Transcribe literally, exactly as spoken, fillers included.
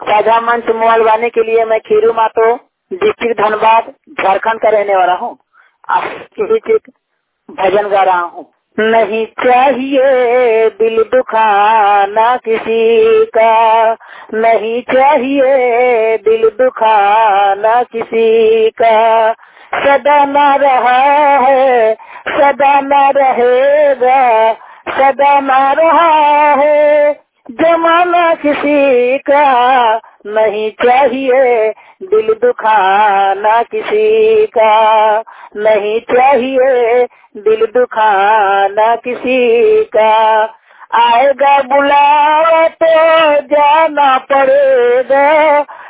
साझा मंच मोबाइल वाले के लिए मैं खीरू मातो, डिस्ट्रिक्ट धनबाद, झारखंड का रहने वाला हूँ। आपके बीच एक भजन गा रहा हूँ। नहीं चाहिए दिल दुखाना किसी का, नहीं चाहिए दिल दुखाना किसी का, सदा ना रहा है सदा ना रहेगा, सदा ना रहा है जमाना किसी का। नहीं चाहिए दिल दुखाना किसी का, नहीं चाहिए दिल दुखाना किसी का। आएगा बुलावा तो जाना पड़ेगा,